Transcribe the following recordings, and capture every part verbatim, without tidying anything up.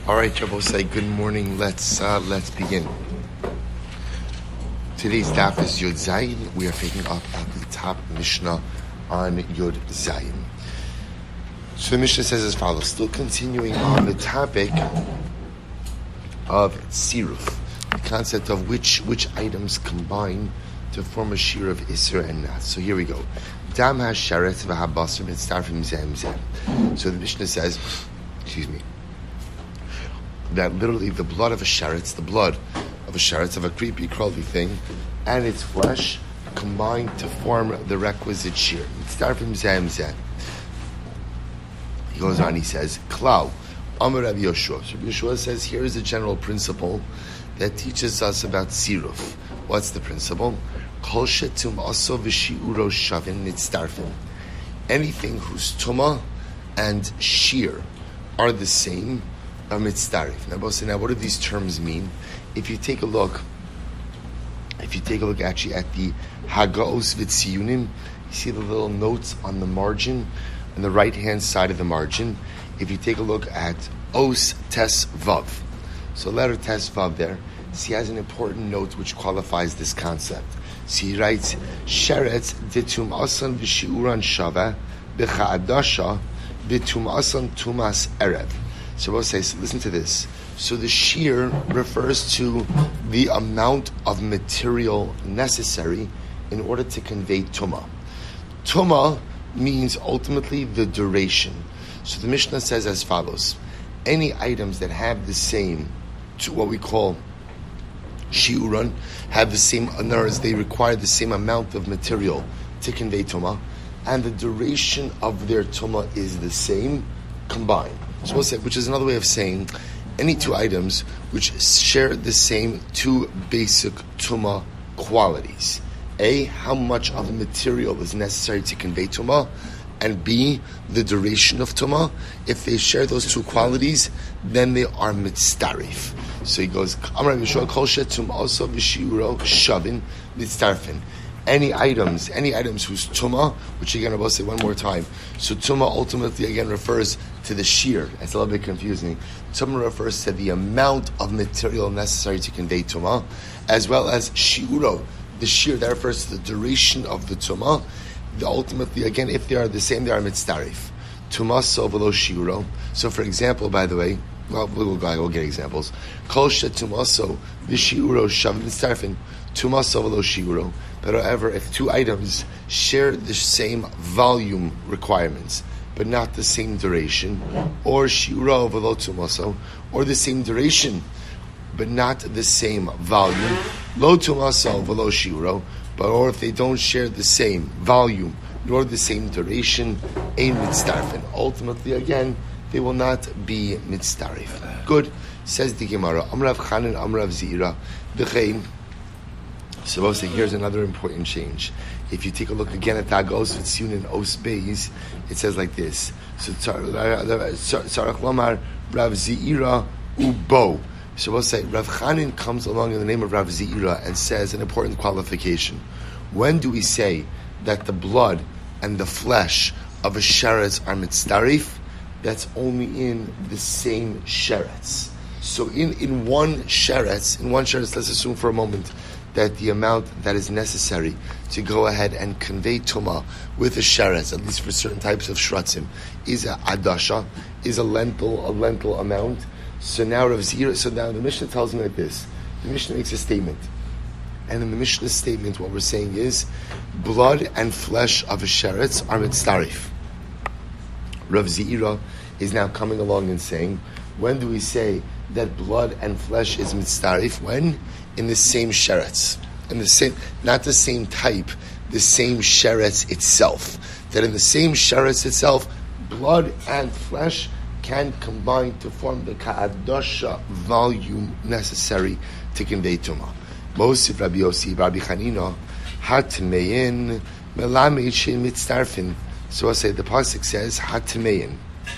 All right, Rabbi, say good morning. Let's uh, let's begin. Today's daf is Yud Zayin. We are picking up at the top Mishnah on Yud Zayin. So the Mishnah says as follows, still continuing on the topic of Siruf, the concept of which which items combine to form a shir of Isra and Nas. So here we go. Dam ha-sharet v'ha-basar mitzarfim zem zem. So the Mishnah says, excuse me, that literally the blood of a sheretz, the blood of a sheretz, of a creepy, crawly thing, and its flesh combine to form the requisite shear. Mitzarfim zem zem. He goes on, he says, Klau, Amar Rabbi Yoshua. So Rabbi Yoshua says, here is a general principle that teaches us about Siruf. What's the principle? Kol shetum aso v'shi'uro shavin mitzarfim. Anything whose tumah and shear are the same, are mitzarif. Now, both say, now what do these terms mean? If you take a look, if you take a look actually at the Hagaos v'tziyunim, you see the little notes on the margin, on the right-hand side of the margin. If you take a look at Os Tes Vav, so letter Tes Vav there, he has an important note which qualifies this concept. So he writes, Sheretz ditum asan v'shi'uran shava b'cha'adasha ditum asan tumas erev. So we'll say, so listen to this. So the shear refers to the amount of material necessary in order to convey tumah. Tumah means ultimately the duration. So the Mishnah says as follows: any items that have the same, to what we call shiuran, have the same, in other words, they require the same amount of material to convey tumah, and the duration of their tumah is the same, combined. So we'll say, which is another way of saying any two items which share the same two basic tumah qualities. A, how much of the material is necessary to convey tumah, and B, the duration of tumah. If they share those two qualities, then they are mitzarif. So he goes, Amar Yeshua kol shetum also v'shiuro shavin mitzarfin. Any items, any items whose tumah, which again I will say one more time. So tumah ultimately again refers to the shear. It's a little bit confusing. Tumah refers to the amount of material necessary to convey tumah, as well as shiuro, the shear, that refers to the duration of the tumah. The ultimately again, if they are the same, they are mitzarif. Tumah so below shiuro. So for example, by the way, well, we'll go. We'll get examples. Kol shetumah so v'shiuro shavin mitzarfin. Tumah so below shiuro. But however, if two items share the same volume requirements, but not the same duration, or shiuro below tumaso, or the same duration, but not the same volume, lo tumaso below shiuro, but or if they don't share the same volume nor the same duration, ein mitzarfin. Ultimately, again, they will not be mitzarif. Good, says the Gemara. Amrav Chanan, Amrav Zira, b'chein. So I was saying, here's another important change. If you take a look again at Tagos Vitziyun and Os Beis, it says like this. So Tzarech Lomar Rav Zira Ubo. So we'll say Rav Chanin comes along in the name of Rav Zira and says an important qualification. When do we say that the blood and the flesh of a sheretz are mitzarif? That's only in the same sheretz. So in, in one sheretz, in one sheretz, let's assume for a moment that the amount that is necessary to go ahead and convey tumah with a sheretz, at least for certain types of shratzim, is a adasha, is a lentil, a lentil amount. So now Rav Zira, so now the Mishnah tells me like this. The Mishnah makes a statement. And in the Mishnah statement, what we're saying is, blood and flesh of a sheretz are mitzarif. Rav Zira is now coming along and saying, when do we say that blood and flesh is mitzarif? When? In the same sheretz. In the same, not the same type, the same sheretz itself. That in the same sheretz itself, blood and flesh can combine to form the ka'adasha volume necessary to convey tumah. Mosif Rabbi Yossi, Rabbi Chanina, hatmeyin melamed shein mitzarfin. So I say the pasuk says hatmeyin.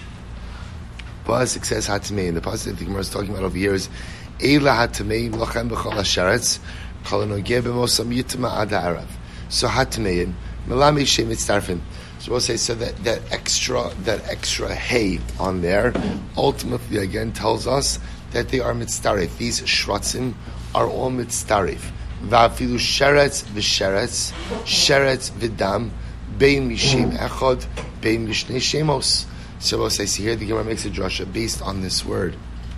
Pasuk says hatmeyin. The pasuk the Gemara is talking about over here is eila hatmeyin lachem b'chol hasheretz kol hanogeh b'mosam yitma ad ha'arav. So hatmeyin melamed shein mitzarfin. So we'll say so that, that extra that extra hay on there ultimately again tells us that they are mitzdarif. These shratzim are all mitzdarif. Va'afilu sheretz v'sheretz, sheretz v'dam, bein mishem echad, bein mishnei shemos. So we'll say, see here the Gemara makes a drasha based on this word.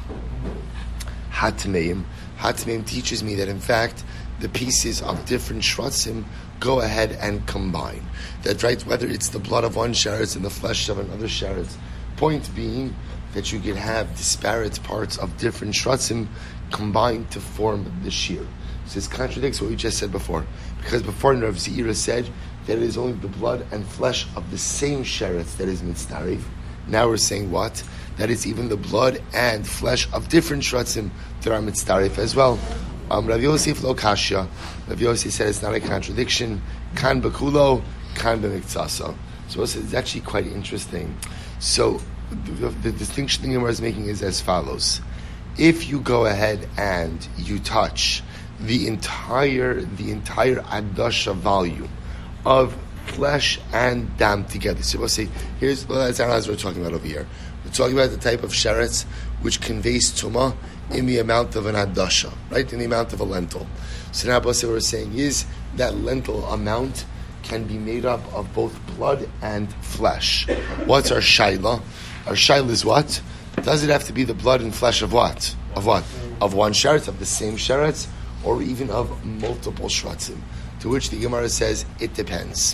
Hatmeim. Hatmeim teaches me that in fact the pieces of different shratzim go ahead and combine. That right, whether it's the blood of one sheretz and the flesh of another sheretz. Point being that you can have disparate parts of different shratzim combined to form the shear. So this contradicts what we just said before. Because before Rav Zeira said that it is only the blood and flesh of the same sheretz that is mitzdarif. Now we're saying what? That it's even the blood and flesh of different shratzim that are mitzdarif as well. Um, Rav Yosef lo kashya. Rav Yosef said it's not a contradiction. Kan bekulo, kan b'miktsasa. So it's actually quite interesting. So the, the distinction the Gemara is making is as follows: if you go ahead and you touch the entire the entire adasha volume of flesh and dam together, so we'll say here's well, that's what we're talking about over here. We're talking about the type of sheretz which conveys tumah in the amount of an adasha, right? In the amount of a lentil. So now what we're saying is that lentil amount can be made up of both blood and flesh. What's our shaila? Our shaila is what? Does it have to be the blood and flesh of what? Of what? Of one sheretz, of the same sheretz, or even of multiple shratzim? To which the Gemara says, it depends.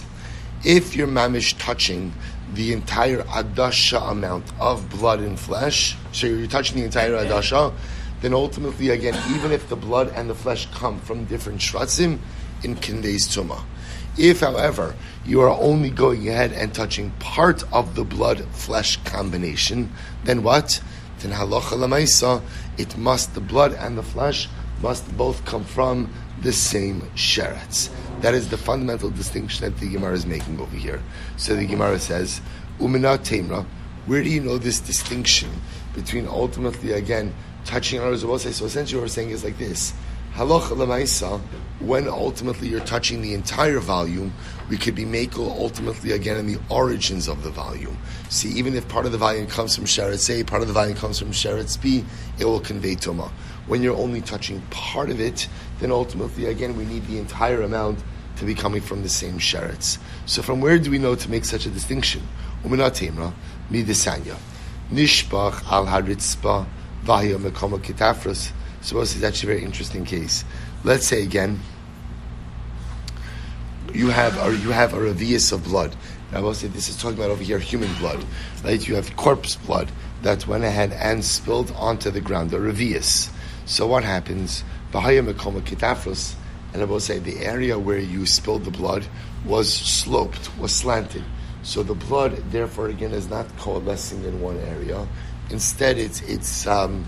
If you're mamish touching the entire adasha amount of blood and flesh, so you're touching the entire adasha, then ultimately, again, even if the blood and the flesh come from different shratzim, it conveys tumah. If, however, you are only going ahead and touching part of the blood-flesh combination, then what? Then halacha l'maisa, it must, the blood and the flesh must both come from the same sheretz. That is the fundamental distinction that the Gemara is making over here. So the Gemara says, Umina Temra, where do you know this distinction between ultimately, again, touching on Rizal? So essentially what we're saying is like this. Halacha l'maisa, when ultimately you're touching the entire volume, we could be makel ultimately again in the origins of the volume. See, even if part of the volume comes from sheretz A, part of the volume comes from sheretz B, it will convey tumah. When you're only touching part of it, then ultimately again we need the entire amount to be coming from the same sheretz. So from where do we know to make such a distinction? Umina temra midesanya nishbach al haritzpa v'haya mekoma kitafros. So this is actually a very interesting case. Let's say again, you have a, you have a revius of blood. Now I will say this is talking about over here human blood, right? You have corpse blood that went ahead and spilled onto the ground, a revius. So what happens? V'haya mekoma kitafros, and I will say the area where you spilled the blood was sloped, was slanted. So the blood, therefore, again, is not coalescing in one area. Instead, it's it's um,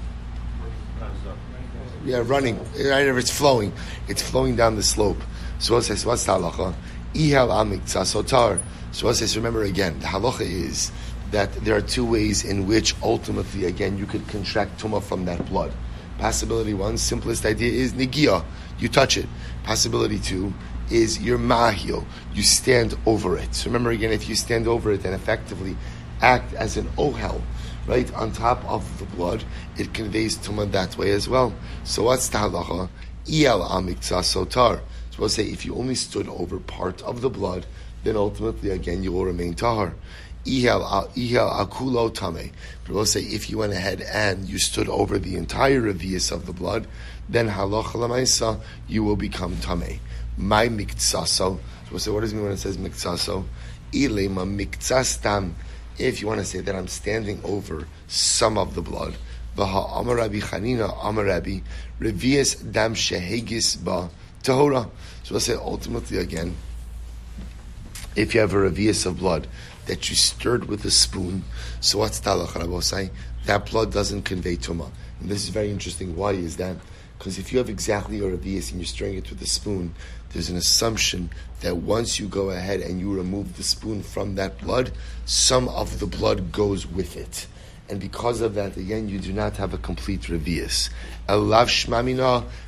yeah, running. Right, it's flowing. It's flowing down the slope. So what says, what's the halacha? Ihal amiktza sotar. So what says, remember again, the halacha is that there are two ways in which ultimately, again, you could contract tumah from that blood. Possibility one, simplest idea is nigia. You touch it. Possibility two is your mahil. You stand over it. So remember again, if you stand over it and effectively act as an ohel, right, on top of the blood, it conveys tumah that way as well. So what's the halacha? Iyal amiktza sotar. So we'll say if you only stood over part of the blood, then ultimately again you will remain tahar. Ihal akulo tame. But we'll say if you went ahead and you stood over the entire revius of the blood, then halacha l'maisa you will become tame. My miktsaso. So we'll say what does it mean when it says miktsaso? Ilema miktsastam. If you want to say that I'm standing over some of the blood, Vaha Amarabi Chanina Amarabi Revius Dam Shehegis Ba Tahora. So we'll say ultimately again, if you have a revius of blood that you stirred with a spoon, so what's talach rabosai? That blood doesn't convey tumah. And this is very interesting. Why is that? Because if you have exactly a revius and you're stirring it with a spoon, there's an assumption that once you go ahead and you remove the spoon from that blood, some of the blood goes with it. And because of that, again, you do not have a complete revius. Elav shmamina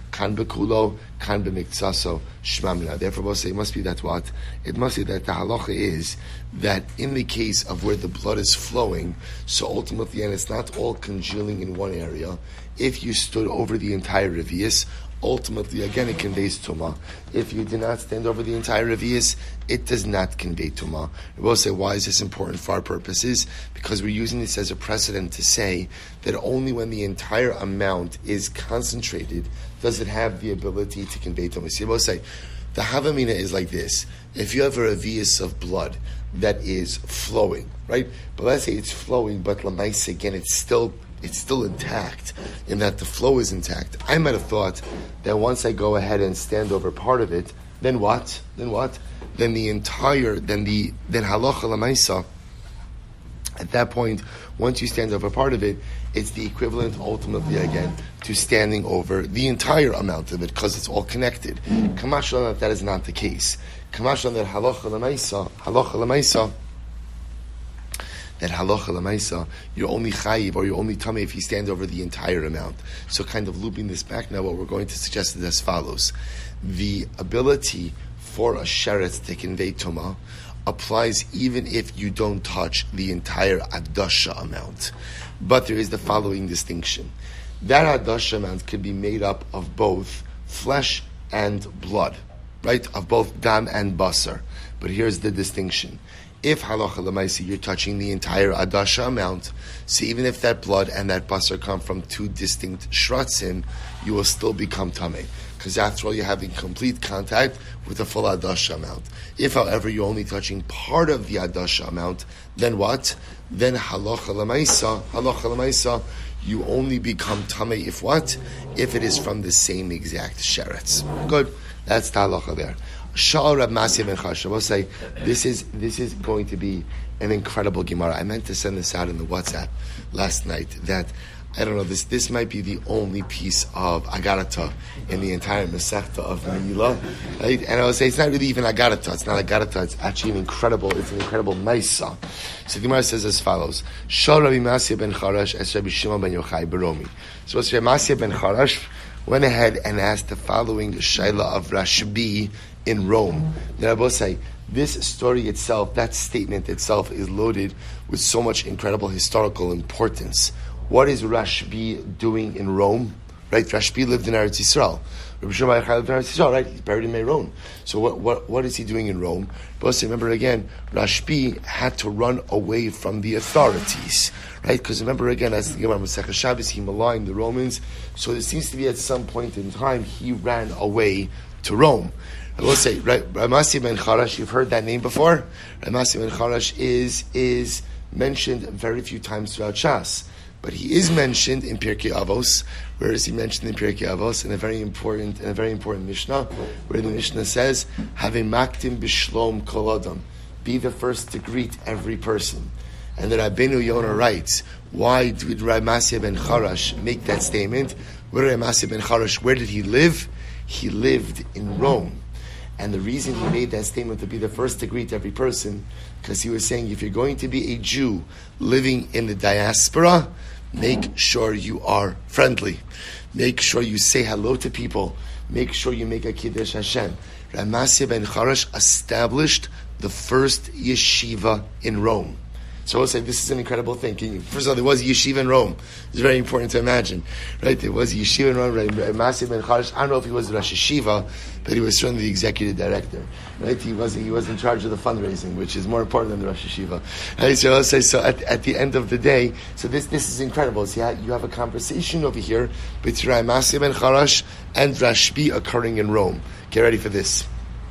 kan bekulo, kan b'miktsaso, shmamina. Therefore, we'll say it must be that what? It must be that the halacha is that in the case of where the blood is flowing, so ultimately, and it's not all congealing in one area, if you stood over the entire revius, ultimately, again, it conveys tumah. If you do not stand over the entire revius, it does not convey tumah. We will say, why is this important for our purposes? Because we're using this as a precedent to say that only when the entire amount is concentrated does it have the ability to convey tumah. So we will say, the havamina is like this. If you have a revius of blood that is flowing, right? But let's say it's flowing, but lamaisa, again, it's still it's still intact in that the flow is intact. I might have thought that once I go ahead and stand over part of it, then what? Then what? Then the entire, then the, then halacha lamaisa, at that point, once you stand over part of it, it's the equivalent ultimately again to standing over the entire amount of it because it's all connected. Kamashal that that is not the case. Kamashal that halacha lamaisa, halacha lamaisa, that halacha l'maisa, you're only chayiv or you're only tamei if you stand over the entire amount. So kind of looping this back now, what we're going to suggest is as follows. The ability for a sheret to convey tumah applies even if you don't touch the entire adasha amount. But there is the following distinction. That adasha amount can be made up of both flesh and blood, right? Of both dam and basar. But here's the distinction. If halacha l'maisi, you're touching the entire adasha amount, so even if that blood and that basar come from two distinct shratzim, you will still become tamei. Because after all, you're having complete contact with the full adasha amount. If, however, you're only touching part of the adasha amount, then what? Then halacha l'maisa, halacha l'maisa, you only become tamei if what? If it is from the same exact sheretz. Good. That's the halacha there. Sha'ar Rab Masya ben Charash. I will say this is this is going to be an incredible Gemara. I meant to send this out in the WhatsApp last night. That I don't know. This this might be the only piece of agarata in the entire Masechta of Megillah. Right? And I will say it's not really even agarata. It's not agarata. It's actually an incredible. It's an incredible Maisa. So the Gemara says as follows: Sha'ar Rabbi Masya ben Charash es Rabbi Shimon ben Yochai Baromi. So it's Rabbi Masya ben Charash went ahead and asked the following shaila of Rashbi in Rome. Then I will say, this story itself, that statement itself is loaded with so much incredible historical importance. What is Rashbi doing in Rome? Right? Rashbi lived in Eretz Yisrael. Rabbi Shimon lived in Eretz Yisrael, right? He's buried in Meron. So what, what, what is he doing in Rome? But remember again, Rashbi had to run away from the authorities. Right? Because remember again, as the Gemara Masechah Shabbos, he maligned the Romans. So it seems to be at some point in time, he ran away to Rome. I will say, right, Ramasi ben Charash, you've heard that name before. Ramasi ben Charash is is mentioned very few times throughout Shas, but he is mentioned in Pirkei Avos. Where is he mentioned in Pirkei Avos? In a very important, in a very important Mishnah, where the Mishnah says, "Havei maktim b'shlom kol adam," be the first to greet every person. And the Rabbeinu Yonah writes, why did Ramasi ben Charash make that statement? Where Ramasi ben Charash, where did he live? He lived in Rome. And the reason he made that statement to be the first to greet every person, because he was saying, if you're going to be a Jew living in the diaspora, make sure you are friendly. Make sure you say hello to people. Make sure you make a Kiddush Hashem. Ramasi ben Charash established the first yeshiva in Rome. So I will say this is an incredible thing. You, first of all, there was a yeshiva in Rome. It's very important to imagine, right? There was a yeshiva in Rome. Right? Ramasi ben Charash. I don't know if he was the Rosh Yeshiva, but he was certainly the executive director. Right? He was he was in charge of the fundraising, which is more important than the Rosh Yeshiva. Right? So I'll say so. At, at the end of the day, so this this is incredible. See, so you have a conversation over here between Ramasi ben Charash and Rashbi occurring in Rome. Get ready for this.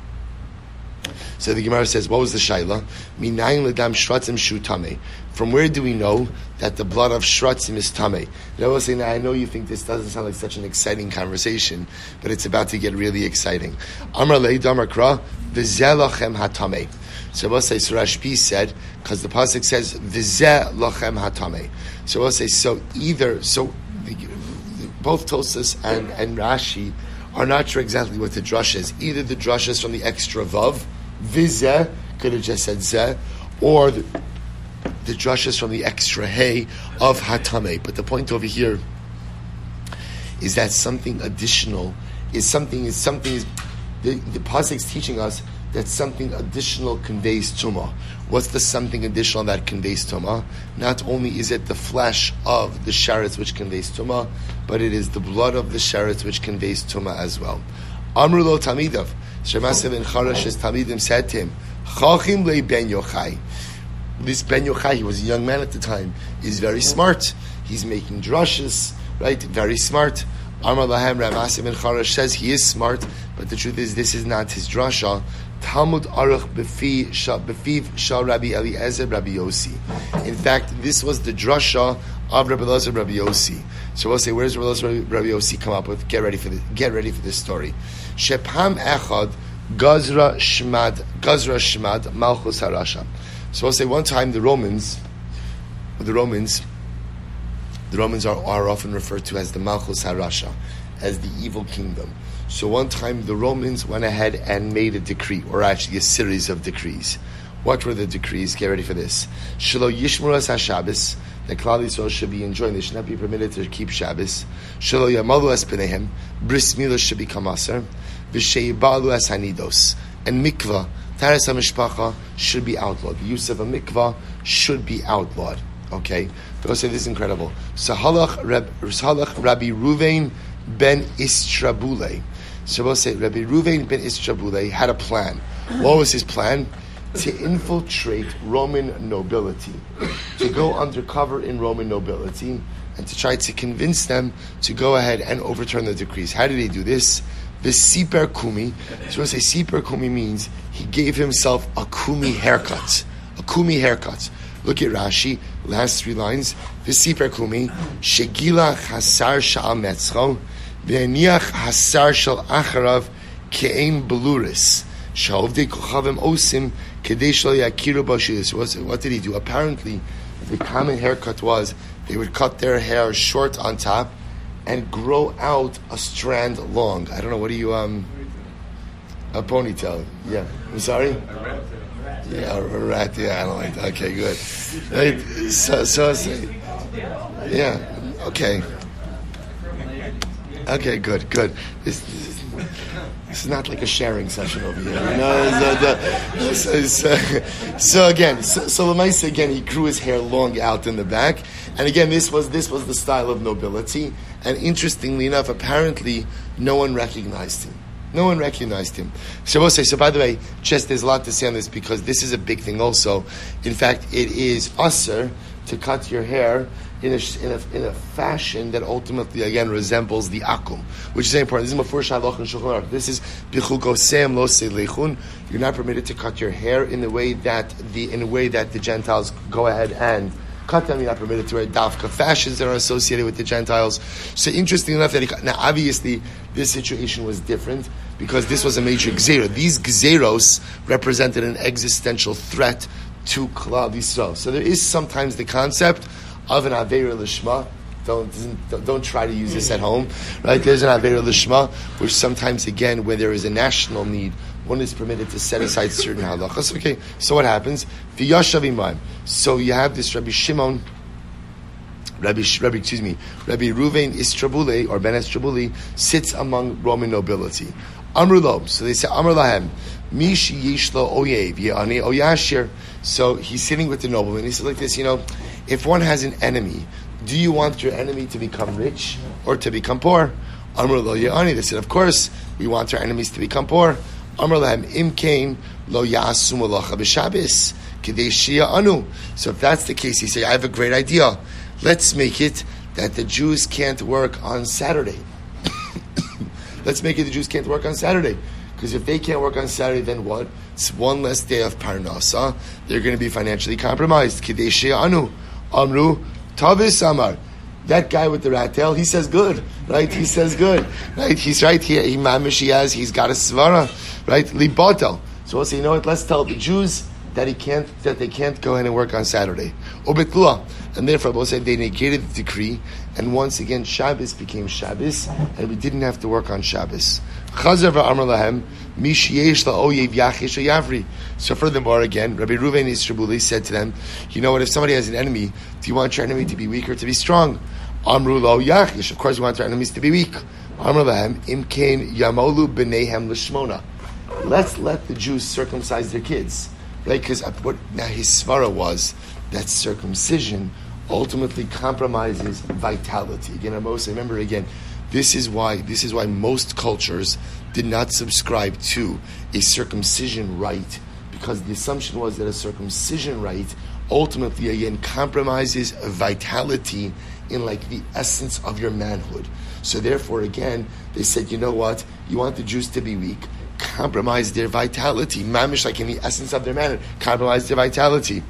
So the Gemara says, what was the shaila? Minayin ledam shratzim shu tamei. From where do we know that the blood of shratzim is tamei? And I will say, now I know you think this doesn't sound like such an exciting conversation, but it's about to get really exciting. Amar lei damar kra v'zeh lachem hatamei. So I will say, so Rashbi said, because the pasuk says v'zeh lachem hatamei. So I will say, so either, so the, both Tosas and, and Rashi are not sure exactly what the drush is. Either the drush is from the extra vav, vizeh, could have just said zeh, or the, the drush is from the extra hey of hatame. But the point over here is that something additional is something is something is the, the pasuk is teaching us that something additional conveys tumah. What's the something additional that conveys tumah? Not only is it the flesh of the sheretz which conveys tumah, but it is the blood of the sheretz which conveys tumah as well. Amru lo tamidav. Shemasa ben Charash's tamidim said to him, Chachim le ben Yochai. This Ben Yochai, he was a young man at the time, is very smart. He's making drushes, right? Very smart. Amar lahem, Ramasi ben Charash says he is smart, but the truth is this is not his drasha. Talmud Aruch Befiv Shal Rabbi Eliezer Rabbi Yossi. In fact, this was the drasha of Rabbi Eliezer Rabbi Yossi. So we'll say, where's Rabbi Eliezer Rabbi Yossi come up with? Get ready for this. Get ready for this story. Shepam Echad Gazra Shmad Gazra Shmad Malchus Harasha. So we'll say one time the Romans, the Romans, the Romans are, are often referred to as the Malchus Harasha, as the evil kingdom. So one time the Romans went ahead and made a decree, or actually a series of decrees. What were the decrees? Get ready for this. Shelo Yishmuras HaShabbos, that Klal Yisrael should be enjoined, they should not be permitted to keep Shabbos. Shelo Yamalu Es B'neihem, Bris Milah should become Aser. V'Sheibalu Es Hanidos, and Mikvah, Taras HaMishpacha, should be outlawed. The use of a mikvah should be outlawed. Okay? Because this is incredible. Sahalach Rabbi Ruvain ben Istrabule. So we'll say Rabbi Ruvain ben Istrabule had a plan. What was his plan? To infiltrate Roman nobility, to go undercover in Roman nobility, and to try to convince them to go ahead and overturn the decrees. How did he do this? The Siper Kumi. So we'll say Siper Kumi means he gave himself a Kumi haircut. A Kumi haircut. Look at Rashi, last three lines. V'siper Kumi, Shegila Hasar Shal Metzcho, V'eniach Hasar Shal Acharav, Ke'ein Beluris, Shavdei Kochavim Osim, Kedei Shal Yakiru Bashilis. What did he do? Apparently, the common haircut was they would cut their hair short on top and grow out a strand long. I don't know, what do you, um, a ponytail. Yeah. I'm sorry? Yeah, a rat. Yeah, I don't like that. Okay, good. Right. So, so, so, yeah. Okay. Okay, good, good. This, this, is, this is not like a sharing session over here. You know, so, so, so again, so, so Lamaisa, again, he grew his hair long out in the back, and again, this was this was the style of nobility. And interestingly enough, apparently, no one recognized him. No one recognized him. So we'll say, so by the way, just there's a lot to say on this because this is a big thing also. In fact, it is usher to cut your hair in a, in a, in a fashion that ultimately, again, resembles the akum, which is very important. This is Mafur Shaloch and Shulchan Aruch. This is Bichul Seim Lo Seilechun. You're not permitted to cut your hair in the way that the in a way that the Gentiles go ahead and cut them. You're not permitted to wear dafka fashions that are associated with the Gentiles. So interesting enough that he cut. Now obviously this situation was different because this was a major gzera. These gzeros represented an existential threat to Klal Yisrael. So there is sometimes the concept of an Aveira Lishma. Don't, don't don't try to use this at home, right? There's an Aveira Lishma, which sometimes, again, where there is a national need, one is permitted to set aside certain halachas. Okay, so what happens? So you have this Rabbi Shimon, Rabbi, Rabbi excuse me, Rabbi Ruvain Istrabule, or Ben Istrabule, sits among Roman nobility. Amrulo, so they say, Amr lahem, Mish yishlo oyev, ye'ani oyashir. So he's sitting with the nobleman. He says like this, you know, if one has an enemy, do you want your enemy to become rich or to become poor? Amr lo ye'ani. They said, of course, we want our enemies to become poor. Amr lahem, im kain lo ya'asu malacha b'Shabbos k'dei shi'anu. So if that's the case, he said, I have a great idea. Let's make it that the Jews can't work on Saturday. Let's make it the Jews can't work on Saturday. Because if they can't work on Saturday, then what? It's one less day of Parnasa. They're going to be financially compromised. Kidei she'anu. Amru, Tavis Amar. That guy with the rat tail, he says good. Right? He says good. Right? He's right. He, he mamish, he has, he's got a svara. Right? Libotel. So we'll say, you know what? Let's tell the Jews that he can't, that they can't go ahead and work on Saturday. Obetlua. And therefore, we'll say they negated the decree, and once again, Shabbos became Shabbos, and we didn't have to work on Shabbos. Chazar v'amar lahem, mish yesh la'oyev yachish yavri. So furthermore, again, Rabbi Ruvain Istrabuli said to them, you know what, if somebody has an enemy, do you want your enemy to be weak or to be strong? Amru lo yachish. Of course, we want our enemies to be weak. Amar lahem imkein yamolu b'neihem l'shmona. Let's let the Jews circumcise their kids, right? Because what now his svara was that circumcision ultimately compromises vitality. Again, I must remember again. This is why. This is why most cultures did not subscribe to a circumcision rite, because the assumption was that a circumcision rite ultimately again compromises vitality in like the essence of your manhood. So therefore, again, they said, you know what? You want the Jews to be weak, compromise their vitality. Mamish, like in the essence of their manhood, compromise their vitality.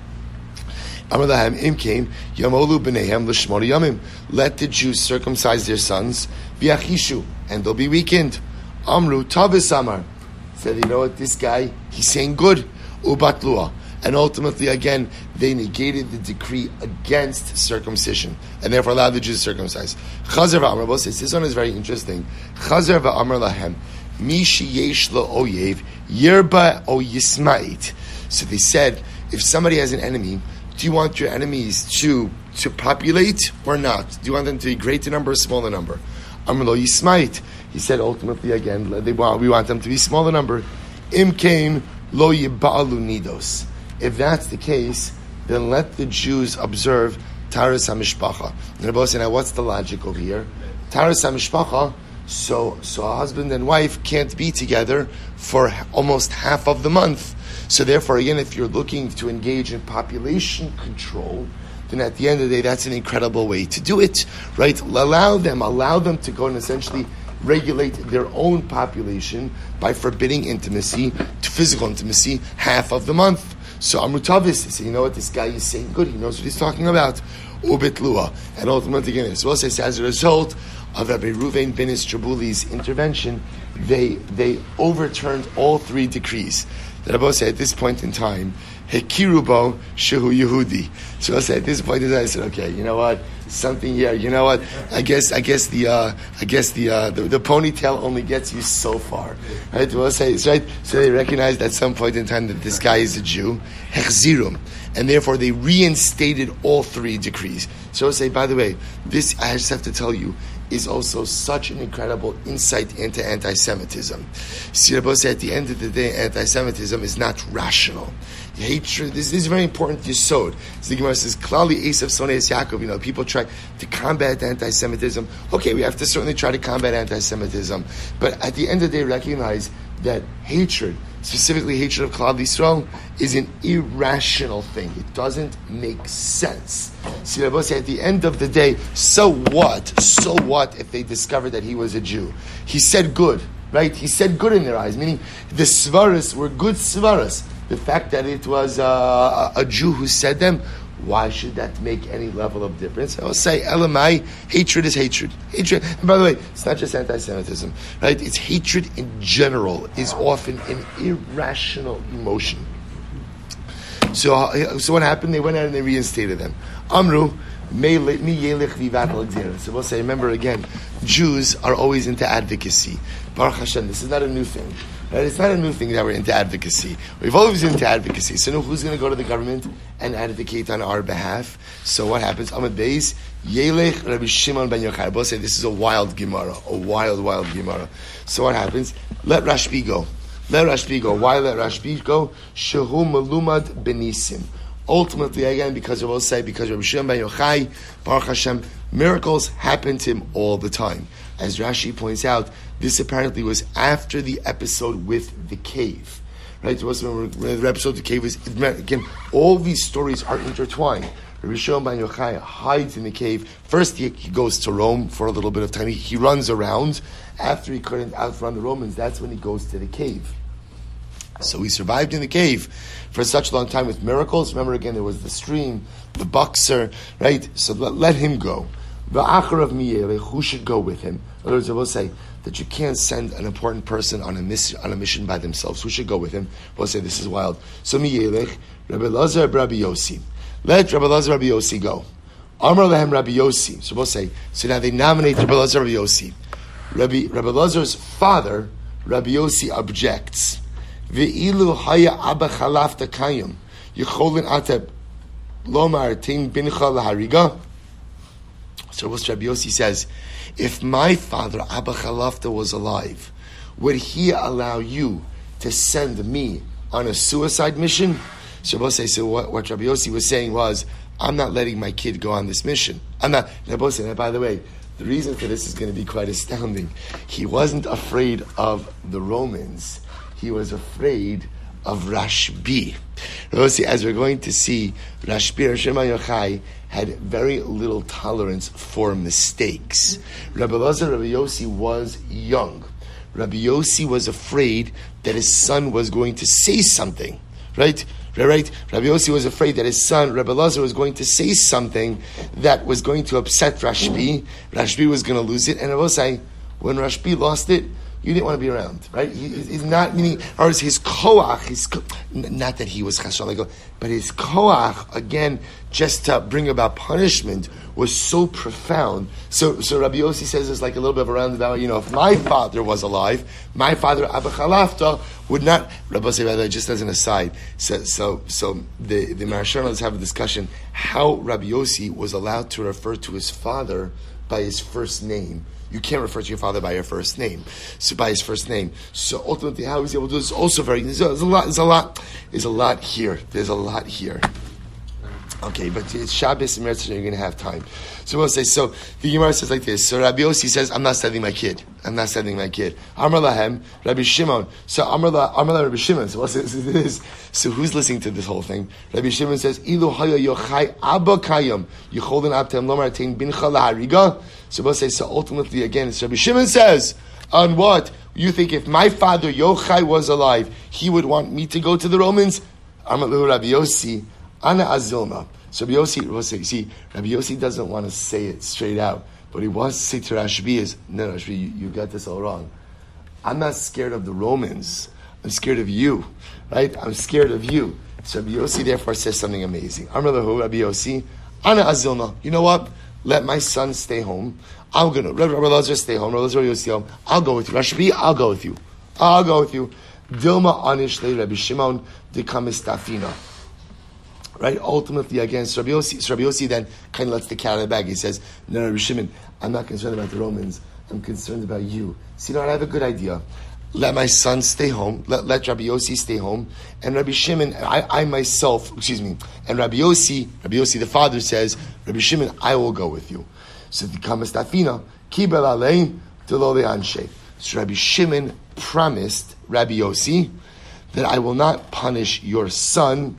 Amar lahem imkein yamolu b'neihem l'shmona yamim. Let the Jews circumcise their sons, v'yachishu, and they'll be weakened. Amru tavis amar. Said, you know what? This guy, he's saying good. Ubatlua. And ultimately, again, they negated the decree against circumcision, and therefore allowed the Jews to circumcise. Chazer v'amar. Rabbi says this one is very interesting. Chazer v'amar lahem mishi yesh lo oyev yerba o yismait. So they said, if somebody has an enemy, do you want your enemies to to populate or not? Do you want them to be greater number or smaller number? Amar lo yismait. He said ultimately again, they want, we want them to be smaller number. Im kain lo yiba'alu nidos. If that's the case, then let the Jews observe Taras HaMishpacha. And Rabbi said, now what's the logic over here? Taras HaMishpacha, so so a husband and wife can't be together for almost half of the month. So therefore, again, if you're looking to engage in population control, then at the end of the day, that's an incredible way to do it, right? Allow them, allow them to go and essentially regulate their own population by forbidding intimacy, to physical intimacy, half of the month. So Amrutavis, they say, you know what, this guy is saying good, he knows what he's talking about. Ubitlua. And ultimately, again, as well as as a result of Rabbi Ruvain ben Istrabuli's intervention, they they overturned all three decrees. The Rabbi said at this point in time, Hekirubo Shehu Yehudi. So I said at this point in time, I said, okay, you know what? Something here. You know what? I guess I guess the uh, I guess the, uh, the the ponytail only gets you so far, right? Well, say it's right. So they recognized at some point in time that this guy is a Jew, Hechzirum, and therefore they reinstated all three decrees. So I say, by the way, this I just have to tell you is also such an incredible insight into anti-Semitism. See, Rabbi say at the end of the day, anti-Semitism is not rational. Hatred, this, this is very important yesod. So the Gemara says, Klali Esav Soneis Yaakov, you know, people try to combat anti-Semitism. Okay, we have to certainly try to combat anti-Semitism. But at the end of the day, recognize that hatred, specifically hatred of Klal Yisrael, is an irrational thing. It doesn't make sense. See, Rabbi say at the end of the day, so what? So what if they discovered that he was a Jew? He said good, right? He said good in their eyes, meaning the svaras were good svaras. The fact that it was uh, a Jew who said them, why should that make any level of difference? I will say, Elamai, hatred is hatred. Hatred, and by the way, it's not just anti-Semitism, right? It's hatred in general is often an irrational emotion. So, so what happened? They went out and they reinstated them. Amru, mi yelich vivat al. So we'll say, remember again, Jews are always into advocacy. Baruch Hashem, this is not a new thing. Right? It's not a new thing that we're into advocacy. We've always been into advocacy. So now who's going to go to the government and advocate on our behalf? So what happens? Amad Beis, Yelech Rabbi Shimon ben Yochai. Both say this is a wild Gemara, a wild, wild Gemara. So what happens? Let Rashbi go. Let Rashbi go. Why let Rashbi go? Shehu malumad benisim. Ultimately, again, because I will say, because Rabbi Shimon ben Yochai, Baruch Hashem, miracles happen to him all the time. As Rashi points out, this apparently was after the episode with the cave. Right? It was when the episode of the cave was, again, all these stories are intertwined. Rabbi Shimon ben Yochai hides in the cave. First, he, he goes to Rome for a little bit of time. He, he runs around. After he couldn't outrun the Romans, that's when he goes to the cave. So he survived in the cave for such a long time with miracles. Remember, again, there was the stream, the boxer, right? So let, let him go. V'acharav miyelech, who should go with him? In other words, I will say that you can't send an important person on a mission, on a mission by themselves. Who should go with him? We'll say this is wild. So miyelech, Rabbi Lazar, Rabbi Yossi. Let Rabbi Lazar, Rabbi Yossi go. Amar lehem Rabbi Yossi. So we'll say, so now they nominate Rabbi Lazar, Rabbi Yossi. Rabbi, Rabbi Lazar's father, Rabbi Yossi, objects. Ve'ilu haya abba chalafta kayim. Yicholin ateb lomar tein bincha lahariga. So Rabbi Yossi says, if my father, Abba Chalafta, was alive, would he allow you to send me on a suicide mission? So Rabbi Yossi, so what, what Rabbi Yossi was saying was, I'm not letting my kid go on this mission. I'm not, Rabbi Yossi, by the way, the reason for this is going to be quite astounding. He wasn't afraid of the Romans. He was afraid of Rashbi. As we're going to see, Rashbi, Rosh Yochai, had very little tolerance for mistakes. Rabbi Elazar, Rabbi Yossi was young. Rabbi Yossi was afraid that his son was going to say something, right? Right? Rabbi Yossi was afraid that his son, Rabbi Elazar, was going to say something that was going to upset Rashbi. Rashbi was going to lose it. And Rabbi Yossi, when Rashbi lost it, you didn't want to be around, right? He, he's not meaning, or his koach, his, not that he was chashon, but his koach, again, just to bring about punishment, was so profound. So, so Rabbi Yossi says it's like a little bit of a roundabout. You know, if my father was alive, my father Abba Chalafta would not. Rabbi Yossi, by the way, just as an aside, so so, so the the Marashanos have a discussion how Rabbi Yossi was allowed to refer to his father by his first name. You can't refer to your father by your first name, so by his first name. So ultimately, how he's able to do this is also very. There's a lot. There's a lot. There's a lot here. There's a lot here. Okay, but it's Shabbos and Meretz, you're going to have time. So we'll say, so the Gemara says like this. So Rabbi Yossi says, I'm not sending my kid. I'm not sending my kid. Amar lahem, Rabbi Shimon. So Amar la, Amar la Rabbi Shimon. So what's this? So who's listening to this whole thing? Rabbi Shimon says, Ilu haya yochai abba kayam, yicholden abtem lomar tein bincha lahariga. So we'll say, so ultimately again, it's Rabbi Shimon says, on what? You think if my father Yochai was alive, he would want me to go to the Romans? Amar la Rabbi Yossi. Ana Azilma. So Rabbi Yossi, see, Rabbi Yossi doesn't want to say it straight out, but he wants to say to Rashbi is, no, Rashbi, you, you got this all wrong. I'm not scared of the Romans. I'm scared of you, right? I'm scared of you. So Rabbi Yossi therefore says something amazing. Amar lahu, Rabbi Yossi, Ana Azilma. You know what? Let my son stay home. I'm going to, Rabbi Elazar stay home. Rabbi Yossi home. I'll go with you. Rashbi, I'll go with you. I'll go with you. Dilma anish le Rabbi Shimon dekamistafina. Right, ultimately against Rabbi Yossi, so Rabbi Yossi then kind of lets the cat out of the bag. He says, no, Rabbi Shimon, I'm not concerned about the Romans. I'm concerned about you. See, you know what? I have a good idea. Let my son stay home. Let, let Rabbi Yossi stay home. And Rabbi Shimon, I, I myself, excuse me, and Rabbi Yossi, Rabbi Yossi the father says, Rabbi Shimon, I will go with you. So the Kamastafina, Kibel Alein, Delole Anshe. So Rabbi Shimon promised Rabbi Yossi that I will not punish your son,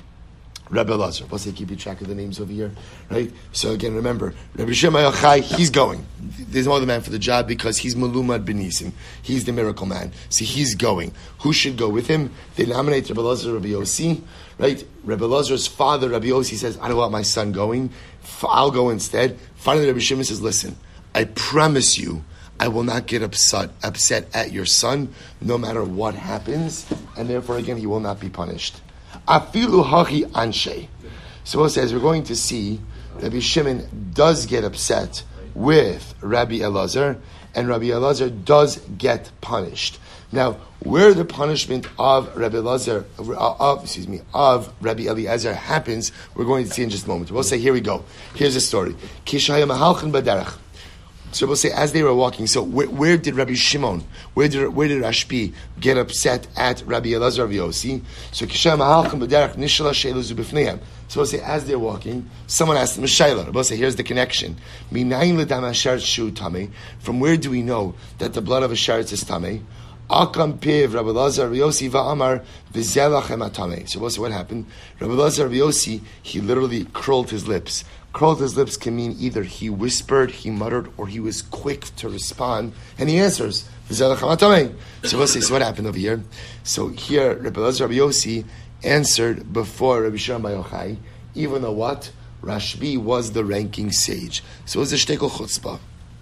Rabbi Elazar. Let's say, keep track of the names over here, right? So again, remember, Rabbi Shimon Yochai, he's going. There's no other man for the job because he's Malumad Benisim. He's the miracle man. See, he's going. Who should go with him? They nominate Rabbi Elazar, Rabbi Yossi, right? Rabbi Elazar's father, Rabbi Yossi, says, I don't want my son going. I'll go instead. Finally, Rabbi Shimon says, listen, I promise you, I will not get upset, upset at your son, no matter what happens, and therefore, again, he will not be punished. Afilu hachi anshe. So it says we're going to see Rabbi Shimon does get upset with Rabbi Elazar, and Rabbi Elazar does get punished. Now, where the punishment of Rabbi Elazar, of excuse me, of Rabbi Eliezer happens, we're going to see in just a moment. We'll say, here we go. Here's the story. Kishaya mahalchin baderech. So we'll say, as they were walking, so where, where did Rabbi Shimon, where did where did Rashbi get upset at Rabbi Elazar, Rabbi Yossi? So Kishem Mahalchim B'derech Nishla Sheilu Zubifneim. So we'll say, as they're walking, someone asked them a shayla. We'll say, here's the connection. Minayin l'dam hasharetz shu tamei. From where do we know that the blood of a sharetz is tamei? Akam piv Rabbi Elazar, Rabbi Yossi va'amar v'zelachem atamei. So we'll say, what happened? Rabbi Elazar, Rabbi Yossi, he literally curled his lips. Curled his lips can mean either he whispered, he muttered, or he was quick to respond, and he answers. So we'll say, so what happened over here? So here, Rabbi Elazar, Rabbi Yossi answered before Rabbi Shimon bar Yochai, even though what? Rashbi was the ranking sage. So it was a shtekel chutzpah.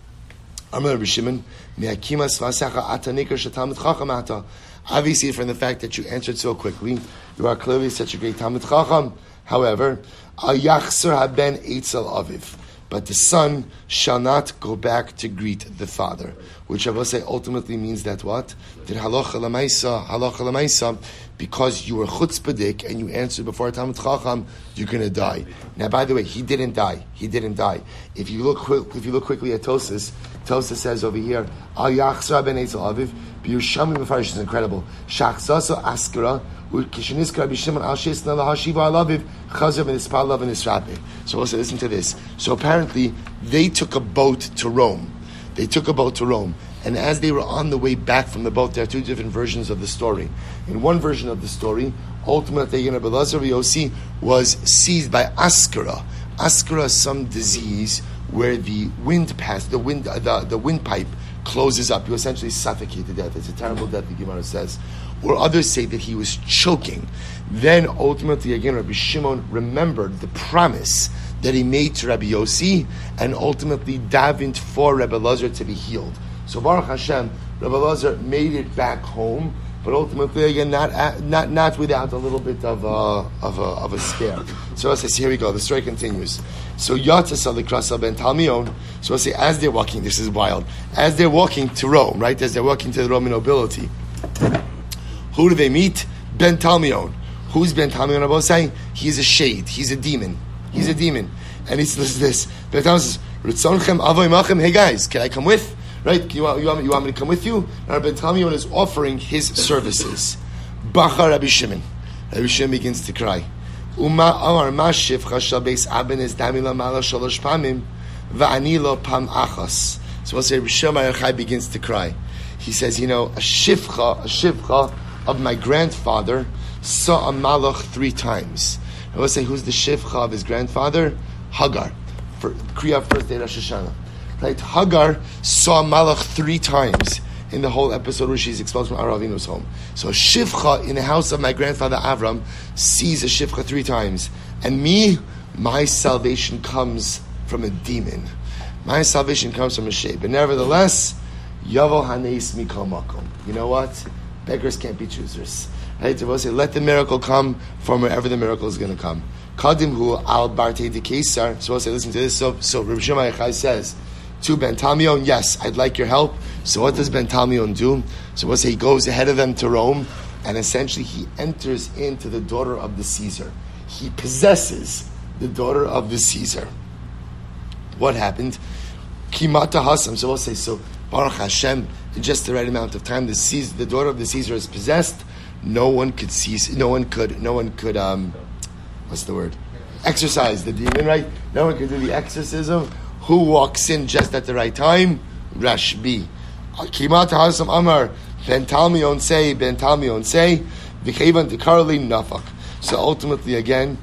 Amar Rabbi Shimon, obviously from the fact that you answered so quickly, you are clearly such a great Talmid Chacham. However, Al Yachzer Haben Eitzel Aviv. but the son shall not go back to greet the father. Which I will say ultimately means that what? That halacha l'maisa, halacha l'maisa, because you were chutzpahdik and you answered before a Talmid Chacham, you're going to die. Now, by the way, he didn't die. He didn't die. If you look quick, if you look quickly at Tosas, Tosas says over here, Al Yachzra ben Eitzel Aviv, B'Yushami Mefarish is incredible. Shachzaso Askara, Ukishiniska B'Shimon Al Shisna LaHashiva Al Aviv, Chazar ben Ispal Lav ben Israbe. So also listen to this. So apparently, they took a boat to Rome. They took a boat to Rome. And as they were on the way back from the boat, there are two different versions of the story. In one version of the story, ultimately, Rabbi Elazar Yossi was seized by Askara. Askara is some disease where the wind pass, the wind, the, the windpipe closes up. You essentially suffocate to death. It's a terrible death, the Gemara says. Or others say that he was choking. Then ultimately, again, Rabbi Shimon remembered the promise that he made to Rabbi Yossi and ultimately davened for Rabbi Elazar to be healed. So Baruch Hashem, Rabbi Elazar made it back home, but ultimately again not not not without a little bit of a of a of a scare. So I say, here we go. The story continues. So Yatzas Alikrasa ben Talmion. So I say, as they're walking, this is wild. As they're walking to Rome, right? As they're walking to the Roman nobility, who do they meet? Ben Talmion. Who's Ben Talmion? Rabbi saying he's a shade. He's a demon. He's a demon. And he says this. Ben Talmion says, "Ritzonchem avoy machem." Hey guys, can I come with? Right? You want, you, want me, you want me to come with you? And Rabbi Talmion is offering his services. Bacha Rabbi Shimon. Rabbi Shimon begins to cry. Uma amar mashif chashal beis aben es damila mala shalosh pamim va'ani lo pam achas. So we'll say Rabbi Shimon Yochai begins to cry. He says, you know, a shivcha, a shivcha of my grandfather saw a malach three times. I will say, who's the shivcha of his grandfather? Hagar. For Kriya first day Rosh Hashanah. Right, Hagar saw Malach three times in the whole episode where she's expelled from Aravinu's home. So a Shivcha in the house of my grandfather Avram sees a Shivcha three times. And me, my salvation comes from a demon. My salvation comes from a shade. But nevertheless, Yavo Haneis Mikol Makom. You know what? Beggars can't be choosers. Right? To say, let the miracle come from wherever the miracle is going to come. Kadim hu al barte de Kesar. So we'll say, listen to this. So, so Rabbi Shimon Yochai says to Ben Talmion, yes, I'd like your help. So what does Ben Talmion do? So we'll say he goes ahead of them to Rome, and essentially he enters into the daughter of the Caesar. He possesses the daughter of the Caesar. What happened? Kimata Hasam. So we'll say, so Baruch Hashem, in just the right amount of time, the Caesar, the daughter of the Caesar is possessed. No one could seize. No one could. No one could. Um, what's the word? Exorcise the demon, right? No one could do the exorcism. Who walks in just at the right time? Rashbi. Kimat Hasam Amar Ben Talmion say Ben Talmion say V'chevan Dekarli Nafak. So ultimately, again,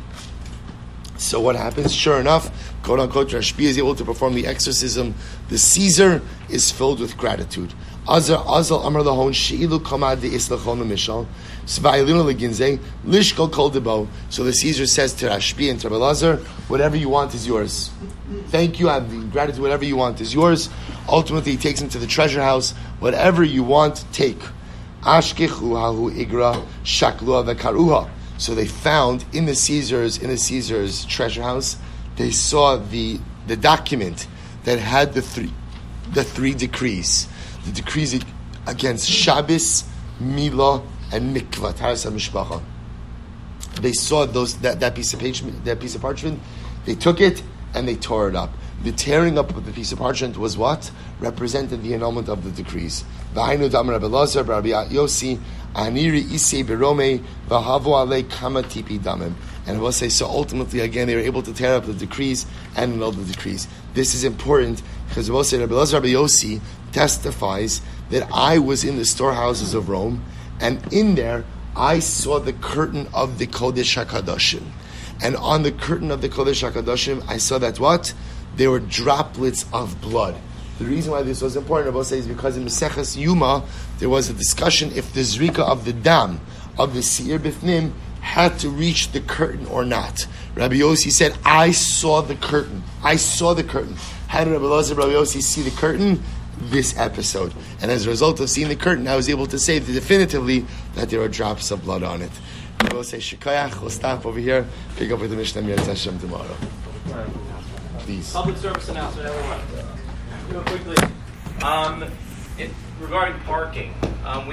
so what happens? Sure enough, quote unquote, Rashbi is able to perform the exorcism. The Caesar is filled with gratitude. Azar Azal Amar Lahon Sheilu Kamad De Islachon Mishal Svailinu Leginze Lishkol Kol Debo. So the Caesar says to Rashbi and to Rabbi Elazar, whatever you want is yours. Thank you, I have the gratitude. Whatever you want is yours. Ultimately, he takes him to the treasure house. Whatever you want, take. Ashkechu hahu igra shaklua vekaruha. So they found in the Caesar's in the Caesar's treasure house, they saw the the document that had the three the three decrees. The decrees against Shabbos, Milah, and Mikvah, Taras HaMishpacha. They saw those that, that piece of page, that piece of parchment. They took it and they tore it up. The tearing up of the piece of parchment was what? Represented the annulment of the decrees. V'hainu dam Rabbi Elazar, Rabbi Yossi, Aniri isei berome, v'havu alei kama tipi damim. And we'll say, so ultimately, again, they were able to tear up the decrees and annul the decrees. This is important because we'll say Rabbi Elazar, Rabbi Yossi testifies that I was in the storehouses of Rome, and in there, I saw the curtain of the Kodesh HaKadoshim. And on the curtain of the Kodesh HaKadoshim, I saw that what? There were droplets of blood. The reason why this was important, I will say, is because in Maseches Yuma, there was a discussion if the Zrika of the Dam, of the Seir Bifnim, had to reach the curtain or not. Rabbi Yossi said, I saw the curtain. I saw the curtain. How did Rabbi Elazar and Rabbi Yossi see the curtain? This episode. And as a result of seeing the curtain, I was able to say definitively that there are drops of blood on it. I will say, Shekayach, we'll stop over here, pick up with the Mishnah Mir Hashem tomorrow. please. Public service announcement, everyone. Real quickly, um, it, regarding parking, um, we